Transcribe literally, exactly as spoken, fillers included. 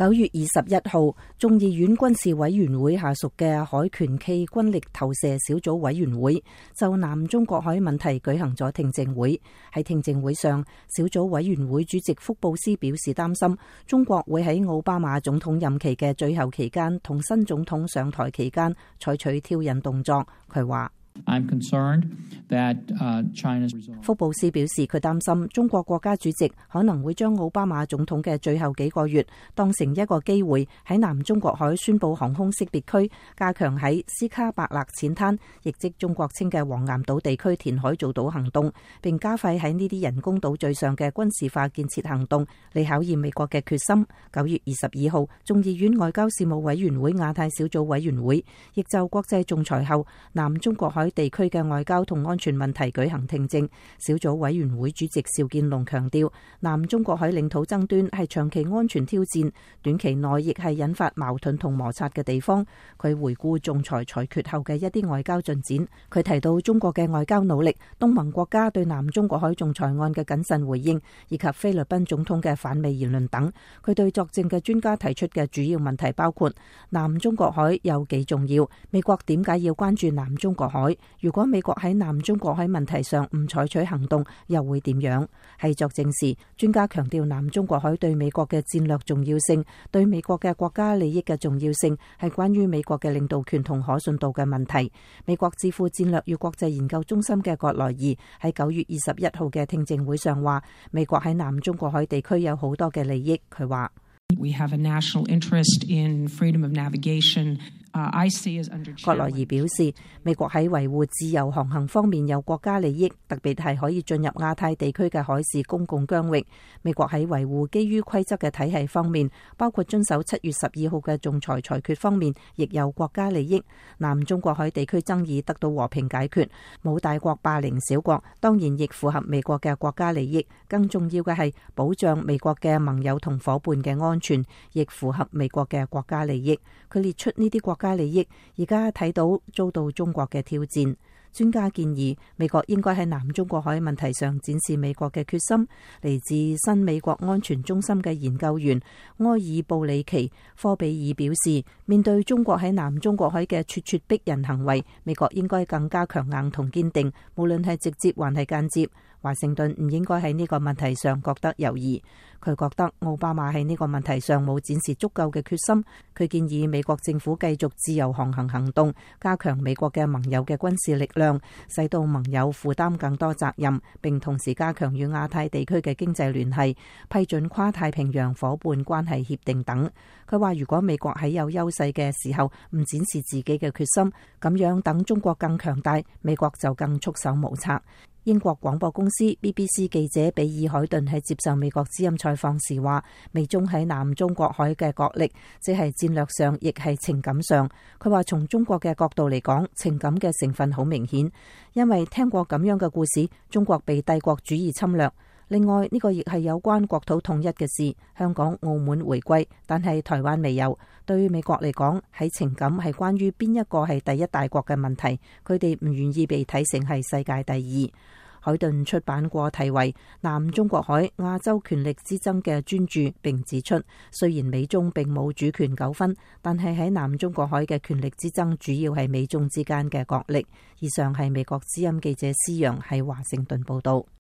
九月二十一號，眾議院軍事委員會下屬嘅海權暨軍力投射小組委員會就南中國海問題舉行咗聽證會。喺聽證會上，小組委員會主席福布斯表示擔心中國會喺奧巴馬總統任期嘅最後期間同新總統上台期間採取挑釁動作。佢話 I'm concerned that, uh, China's... 福布斯表示佢擔心中國國家主席可能會將奧巴馬總統嘅最後幾個月當成一個機會，喺南中國海宣布航空識別區，加強喺斯卡伯勒淺灘，亦即中國稱嘅黃岩島地區填海造島行動，並加快喺呢啲人工島嶼上嘅軍事化建設行動，嚟考驗美國嘅決心。九月二十二號，眾議院外交事務委員會亞太小組委員會亦就國際仲裁後南中國海地區嘅外交同安全問題舉行聽證。小組委員會主席邵建龍強調，南中國海領土爭端係長期安全挑戰，短期內亦係引發矛盾同摩擦嘅地方。佢回顧仲裁裁決後嘅一啲外交進展，佢提到中國嘅外交努力、東盟國家對南中國海仲裁案嘅謹慎回應，以及菲律賓總統嘅反美言論等。佢對作證嘅專家提出嘅主要問題包括南中國海有幾重要，美國點解要關注南中國海，如果美國喺南中國海問題上唔採取行動，又會點樣？喺作證時，專家強調南中國海對美國嘅戰略重要性，對美國嘅國家利益嘅重要性，係關於美國嘅領導權同可信度嘅問題。美國智庫戰略與國際研究中心嘅葛萊儀喺九月二十一號嘅聽證會上話，美國喺南中國海地區有好多嘅利益。佢話 We have a national interest in freedom of navigation. Uh, I see as under 葛萊儀表示，美國喺維護自由航行方面有國家利益，特別係可以進入亞太地區嘅海事公共疆域。美國喺維護基於規則嘅體系方面，包括遵守七月十二號嘅仲裁裁決方面，亦有國家利益。南中國海地區爭議得到和平解決，冇大國霸凌小國，當然亦符合美國嘅國家利益。更重要嘅係保障美國嘅盟友同伙伴嘅安全，亦符合美國嘅國家利益。佢列出呢啲國家利益，而家睇到遭到中國嘅挑戰。專家建議美國應該喺南中國海問題上展示美國嘅決心。嚟自新美國安全中心嘅研究員埃爾布里奇科比爾表示，面對中國喺南中國海嘅咄咄逼人行為，美國應該更加強硬同堅定，無論係直接還係間接。華盛頓唔應該喺呢個問題上覺得猶豫。佢覺得奧巴馬喺呢個問題上冇展示足夠嘅決心。佢建議美國政府繼續自由航行行動，加強美國嘅盟友嘅軍事力量，使到盟友負擔更多責任，並同時加強與亞太地區嘅經濟聯繫，批准跨太平洋夥伴關係協定等。佢話如果美國喺有優勢嘅時候唔展示自己嘅決心，咁樣等中國更強大，美國就更束手無策。英國廣播公司 B B C 記者比爾海頓喺接受美國之音採訪時話，美中喺南中國海嘅角力，即係戰略上，亦係情感上。佢話從中國嘅角度嚟講，情感嘅成分好明顯，因為聽過咁樣嘅故事，中國被帝國主義侵略。另外呢個亦係有關國土統一嘅事，香港、澳門回歸，但係台灣未有。對於美國嚟講，喺情感係關於邊一個係第一大國嘅問題，佢哋唔願意被睇成係世界第二。海頓出版過題為《南中國海亞洲權力之爭》嘅專著，並指出，雖然美中並冇主權糾紛，但係喺南中國海嘅權力之爭主要係美中之間嘅角力。以上係美國之音記者施陽喺華盛頓報道。